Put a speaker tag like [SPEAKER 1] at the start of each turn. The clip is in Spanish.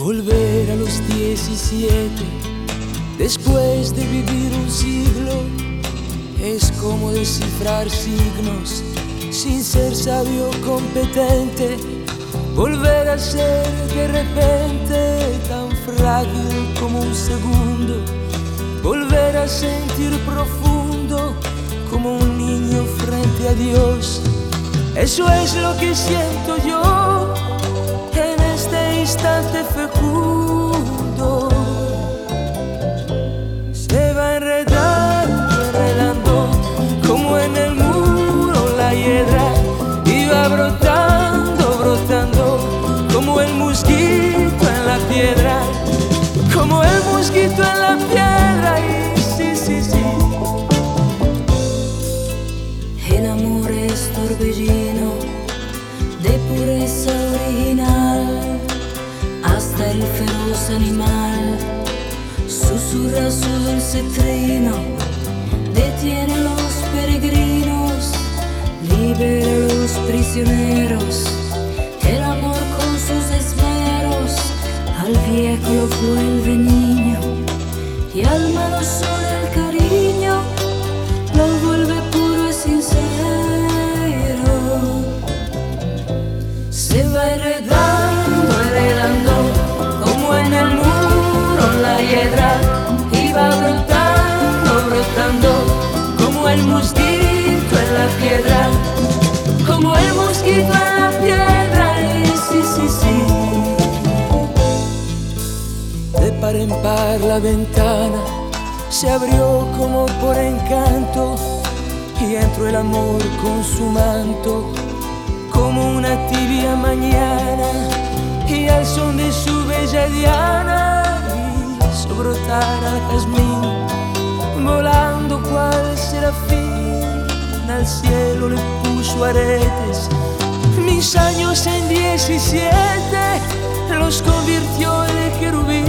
[SPEAKER 1] Volver a los 17, después de vivir un siglo, es como descifrar signos sin ser sabio o competente. Volver a ser de repente tan frágil como un segundo. Volver a sentir profundo como un niño frente a Dios. Eso es lo que siento yo en este instante fecundo. Se va enredando, enredando, como en el muro la hiedra, y va brotando, brotando, como el mosquito en la piedra, como el mosquito en la piedra. Y sí, sí, sí.
[SPEAKER 2] El amor es torbellino de pureza original, hasta el feroz animal susurra su dulce trino, detiene a los peregrinos, libera a los prisioneros. El amor con sus esmeros al viejo lo vuelve niño, y al malo solo el cariño lo vuelve puro y sincero. Se va enredando, enredando, como en el muro la hiedra, y va brotando, brotando, como el mosquito en la piedra, como el mosquito en la piedra. Y sí, sí, sí.
[SPEAKER 1] De par en par la ventana se abrió como por encanto, y entró el amor con su manto como una tibia mañana, y al son de su bella diana hizo brotar al jazmín, volando cual serafín al cielo le puso aretes. Mis años en 17 los convirtió en querubín.